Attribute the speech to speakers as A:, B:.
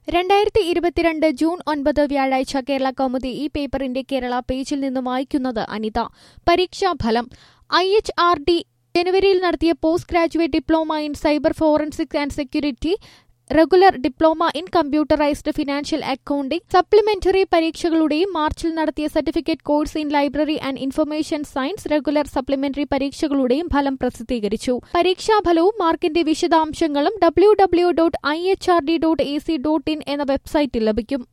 A: 2022 June 9 വ്യാഴാഴ്ച കേരള കൗമുദി ഈ പേപ്പറിന്റെ കേരള പേജിൽ നിന്നും വായിക്കുന്നത് അനിത. പരീക്ഷാഫലം. IHRD ജനുവരിയിൽ നടത്തിയ post graduate diploma in cyber forensic and security, regular diploma in computerised financial accounting supplementary പരീക്ഷകളുടെയും മാർച്ചിൽ നടത്തിയ certificate course in library and information science regular supplementary പരീക്ഷകളുടെയും ഫലം പ്രസിദ്ധീകരിച്ചു. പരീക്ഷാഫലവും മാർക്കിന്റെ വിശദാംശങ്ങളും www.ihrd.ac.in എന്ന വെബ്സൈറ്റിൽ ലഭിക്കും.